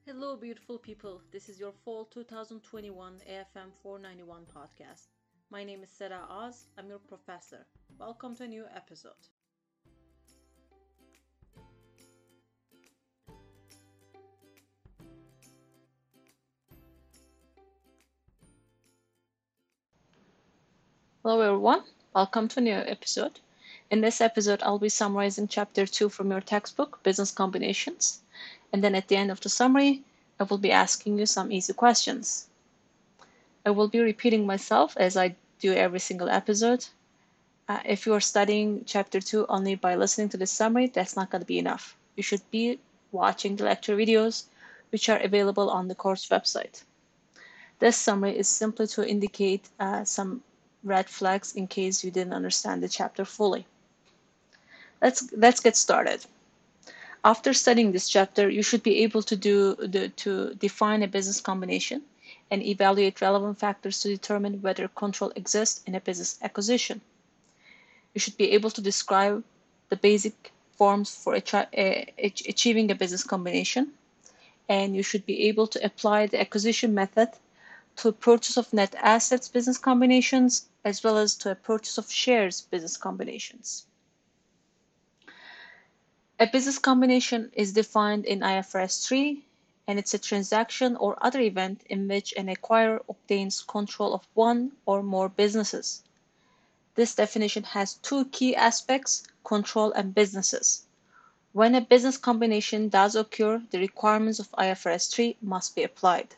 Hello, beautiful people. This is your fall 2021 AFM 491 podcast. My name is Sarah Oz. I'm your professor. Welcome to a new episode. Hello, everyone. Welcome to a new episode. In this episode, I'll be summarizing chapter 2 from your textbook, Business Combinations. And then at the end of the summary, I will be asking you some easy questions. I will be repeating myself as I do every single episode. If you are studying chapter 2 only by listening to the summary, that's not going to be enough. You should be watching the lecture videos, which are available on the course website. This summary is simply to indicate some red flags in case you didn't understand the chapter fully. Let's get started. After studying this chapter, you should be able to define a business combination and evaluate relevant factors to determine whether control exists in a business acquisition. You should be able to describe the basic forms for achieving a business combination, and you should be able to apply the acquisition method to purchase of net assets business combinations as well as to a purchase of shares business combinations. A business combination is defined in IFRS 3, and it's a transaction or other event in which an acquirer obtains control of one or more businesses. This definition has two key aspects, control and businesses. When a business combination does occur, the requirements of IFRS 3 must be applied.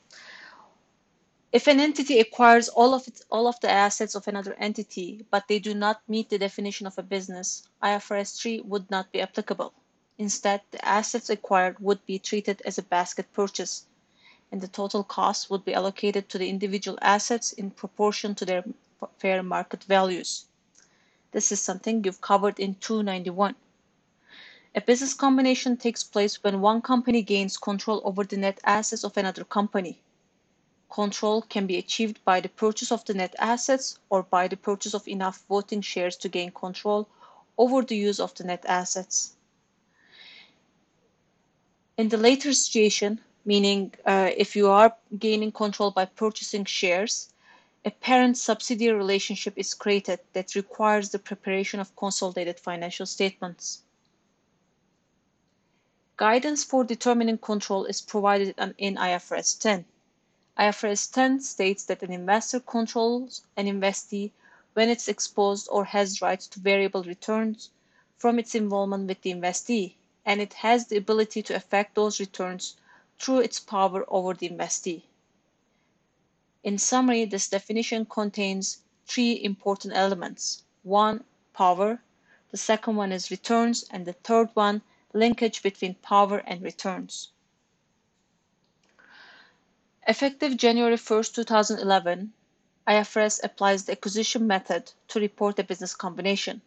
If an entity acquires all of the assets of another entity, but they do not meet the definition of a business, IFRS 3 would not be applicable. Instead, the assets acquired would be treated as a basket purchase, and the total cost would be allocated to the individual assets in proportion to their fair market values. This is something you've covered in 291. A business combination takes place when one company gains control over the net assets of another company. Control can be achieved by the purchase of the net assets or by the purchase of enough voting shares to gain control over the use of the net assets. In the later situation, meaning if you are gaining control by purchasing shares, a parent-subsidiary relationship is created that requires the preparation of consolidated financial statements. Guidance for determining control is provided in IFRS 10. IFRS 10 states that an investor controls an investee when it's exposed or has rights to variable returns from its involvement with the investee, and it has the ability to affect those returns through its power over the investee. In summary, this definition contains three important elements. One, power. The second one is returns, and the third one, linkage between power and returns. Effective January 1st, 2011, IFRS applies the acquisition method to report a business combination.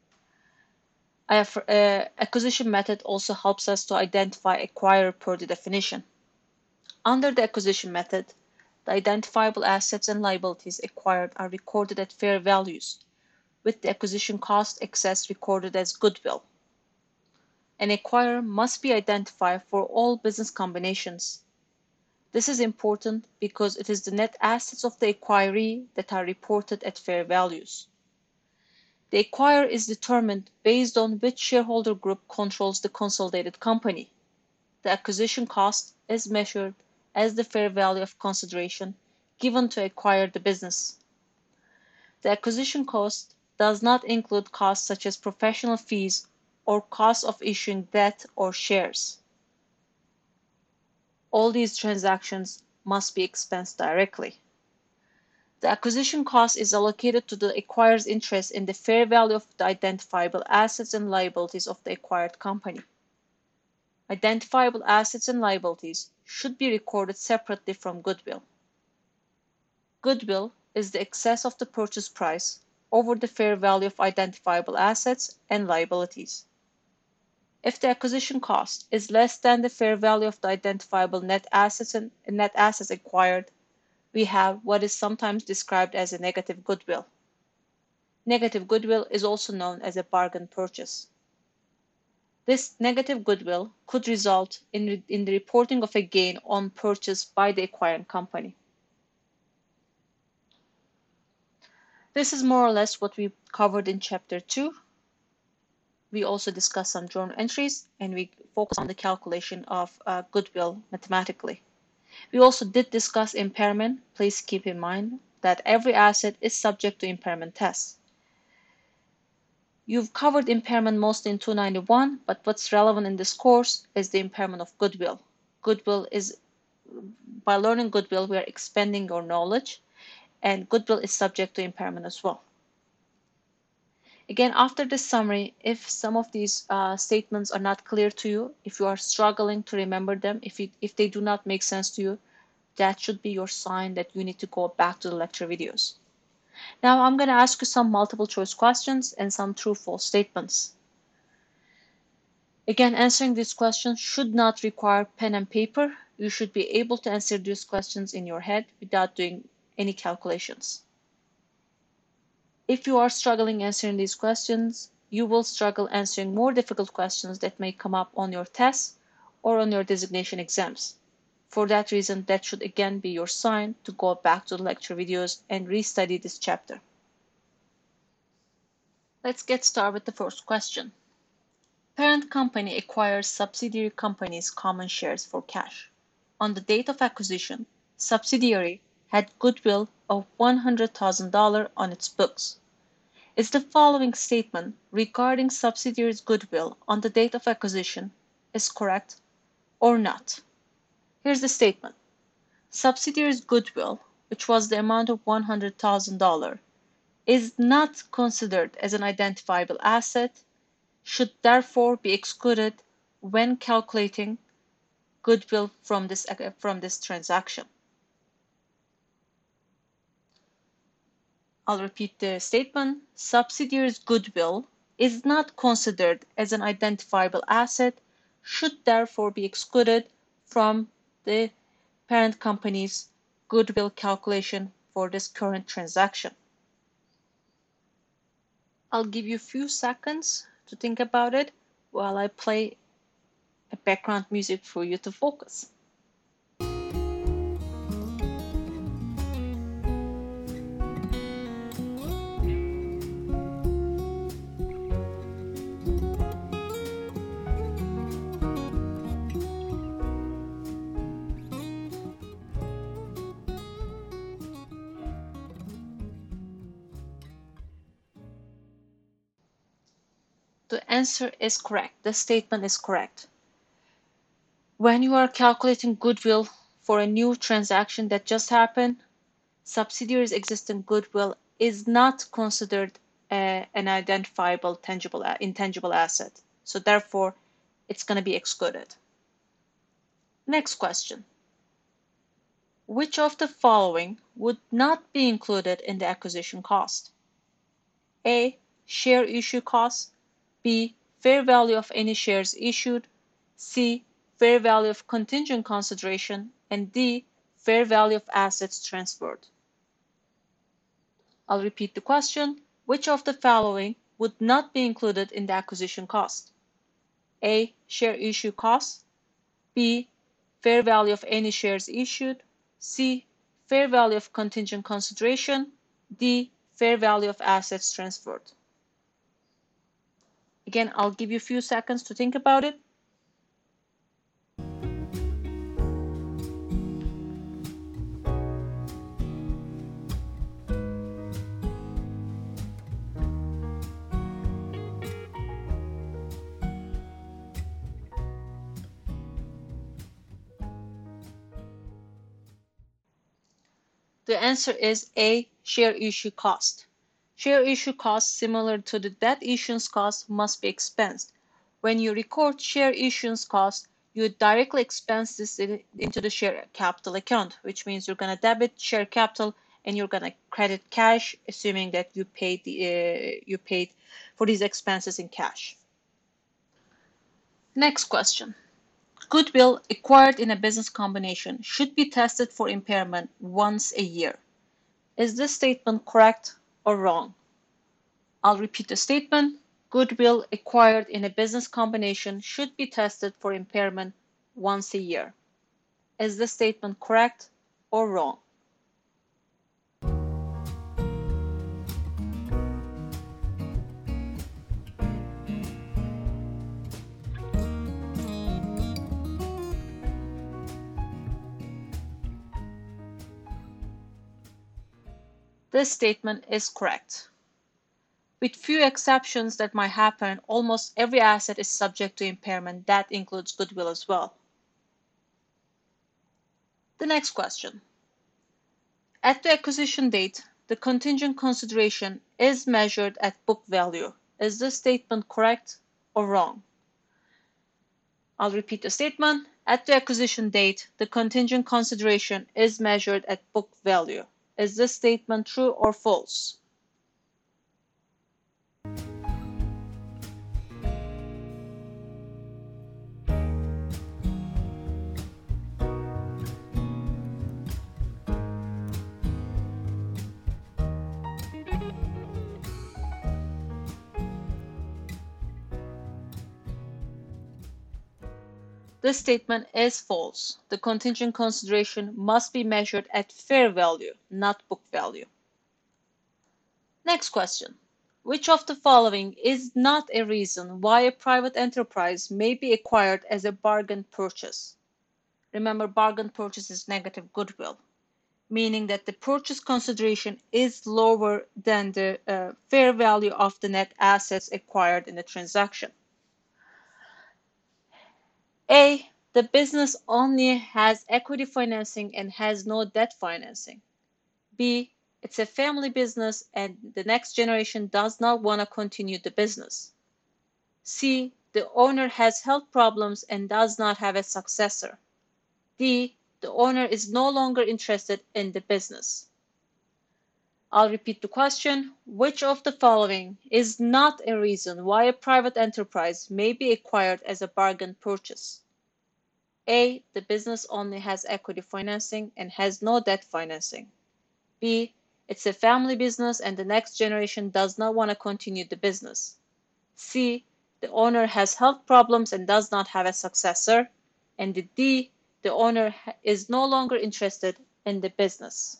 Acquisition method also helps us to identify acquirer per the definition. Under the acquisition method, the identifiable assets and liabilities acquired are recorded at fair values, with the acquisition cost excess recorded as goodwill. An acquirer must be identified for all business combinations. This is important because it is the net assets of the acquiree that are reported at fair values. The acquirer is determined based on which shareholder group controls the consolidated company. The acquisition cost is measured as the fair value of consideration given to acquire the business. The acquisition cost does not include costs such as professional fees or costs of issuing debt or shares. All these transactions must be expensed directly. The acquisition cost is allocated to the acquirer's interest in the fair value of the identifiable assets and liabilities of the acquired company. Identifiable assets and liabilities should be recorded separately from goodwill. Goodwill is the excess of the purchase price over the fair value of identifiable assets and liabilities. If the acquisition cost is less than the fair value of the identifiable net assets and net assets acquired, we have what is sometimes described as a negative goodwill. Negative goodwill is also known as a bargain purchase. This negative goodwill could result in the reporting of a gain on purchase by the acquiring company. This is more or less what we covered in Chapter 2. We also discussed some journal entries, and we focused on the calculation of goodwill mathematically. We also did discuss impairment. Please keep in mind that every asset is subject to impairment tests. You've covered impairment mostly in 291, but what's relevant in this course is the impairment of goodwill. By learning goodwill, we are expanding your knowledge, and goodwill is subject to impairment as well. Again, after this summary, if some of these statements are not clear to you, if you are struggling to remember them, if they do not make sense to you, that should be your sign that you need to go back to the lecture videos. Now I'm going to ask you some multiple choice questions and some true-false statements. Again, answering these questions should not require pen and paper. You should be able to answer these questions in your head without doing any calculations. If you are struggling answering these questions, you will struggle answering more difficult questions that may come up on your tests or on your designation exams. For that reason, that should again be your sign to go back to the lecture videos and restudy this chapter. Let's get started with the first question. Parent company acquires subsidiary company's common shares for cash. On the date of acquisition, subsidiary had goodwill of $100,000 on its books. Is the following statement regarding subsidiary's goodwill on the date of acquisition is correct or not? Here's the statement. Subsidiary's goodwill, which was the amount of $100,000, is not considered as an identifiable asset, should therefore be excluded when calculating goodwill from this transaction. I'll repeat the statement. Subsidiary's goodwill is not considered as an identifiable asset, should therefore be excluded from the parent company's goodwill calculation for this current transaction. I'll give you a few seconds to think about it while I play a background music for you to focus. The answer is correct. The statement is correct. When you are calculating goodwill for a new transaction that just happened, subsidiary's existing goodwill is not considered an identifiable intangible asset. So therefore, it's going to be excluded. Next question. Which of the following would not be included in the acquisition cost? A. Share issue cost. B. Fair value of any shares issued. C. Fair value of contingent consideration. And D. Fair value of assets transferred. I'll repeat the question. Which of the following would not be included in the acquisition cost? A. Share issue cost. B. Fair value of any shares issued. C. Fair value of contingent consideration. D. Fair value of assets transferred. Again, I'll give you a few seconds to think about it. The answer is A. Share issue cost. Share issue cost, similar to the debt issuance cost, must be expensed. When you record share issuance cost, you directly expense this into the share capital account, which means you're going to debit share capital and you're going to credit cash, assuming that you paid for these expenses in cash. Next question. Goodwill acquired in a business combination should be tested for impairment once a year. Is this statement correct or wrong? I'll repeat the statement. goodwill acquired in a business combination should be tested for impairment once a year. Is this statement correct or wrong? This statement is correct. With few exceptions that might happen, almost every asset is subject to impairment. That includes goodwill as well. The next question. At the acquisition date, the contingent consideration is measured at book value. Is this statement correct or wrong? I'll repeat the statement. At the acquisition date, the contingent consideration is measured at book value. Is this statement true or false? This statement is false. The contingent consideration must be measured at fair value, not book value. Next question. Which of the following is not a reason why a private enterprise may be acquired as a bargain purchase? Remember, bargain purchase is negative goodwill, meaning that the purchase consideration is lower than the fair value of the net assets acquired in the transaction. A, the business only has equity financing and has no debt financing. B, it's a family business and the next generation does not want to continue the business. C, the owner has health problems and does not have a successor. D, the owner is no longer interested in the business. I'll repeat the question. Which of the following is not a reason why a private enterprise may be acquired as a bargain purchase? A, the business only has equity financing and has no debt financing. B, it's a family business and the next generation does not want to continue the business. C, the owner has health problems and does not have a successor. And D, the owner is no longer interested in the business.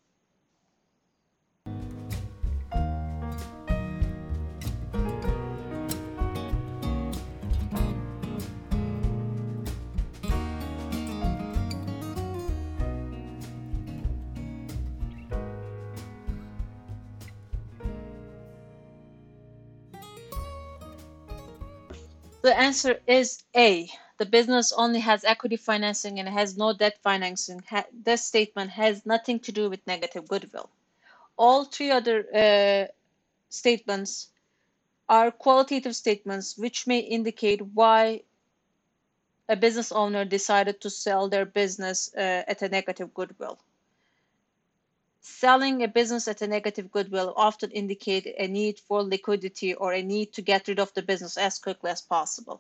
The answer is A. The business only has equity financing and has no debt financing. This statement has nothing to do with negative goodwill. All three other statements are qualitative statements which may indicate why a business owner decided to sell their business at a negative goodwill. Selling a business at a negative goodwill often indicates a need for liquidity or a need to get rid of the business as quickly as possible.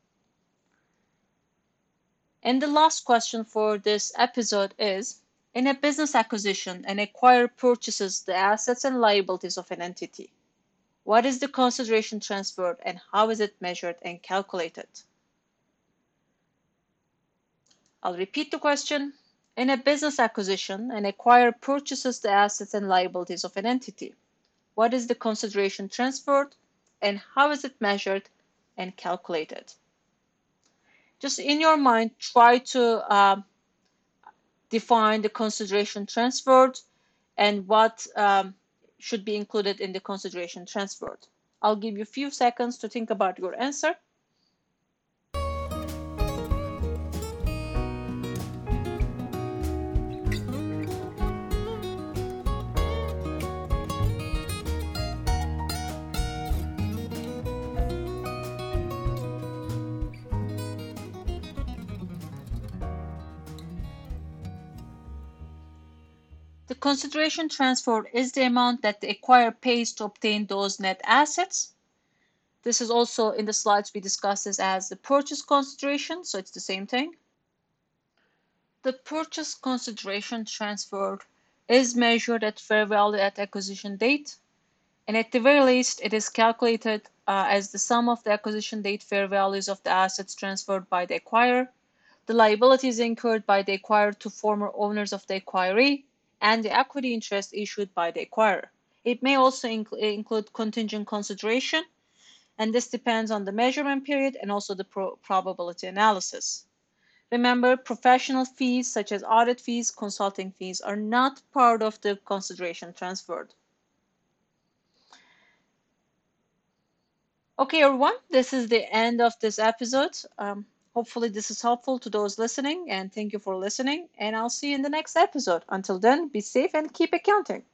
And the last question for this episode is, in a business acquisition, an acquirer purchases the assets and liabilities of an entity. What is the consideration transferred and how is it measured and calculated? I'll repeat the question. In a business acquisition, an acquirer purchases the assets and liabilities of an entity. What is the consideration transferred and how is it measured and calculated? Just in your mind, try to define the consideration transferred and what should be included in the consideration transferred. I'll give you a few seconds to think about your answer. The consideration transferred is the amount that the acquirer pays to obtain those net assets. This is also in the slides we discussed this as the purchase consideration, so it's the same thing. The purchase consideration transferred is measured at fair value at acquisition date, and at the very least, it is calculated as the sum of the acquisition date fair values of the assets transferred by the acquirer, the liabilities incurred by the acquirer to former owners of the acquiree, and the equity interest issued by the acquirer. It may also include contingent consideration, and this depends on the measurement period and also the probability analysis. Remember, professional fees such as audit fees, consulting fees are not part of the consideration transferred. Okay, everyone, this is the end of this episode. Hopefully this is helpful to those listening, and thank you for listening, and I'll see you in the next episode. Until then, be safe and keep accounting.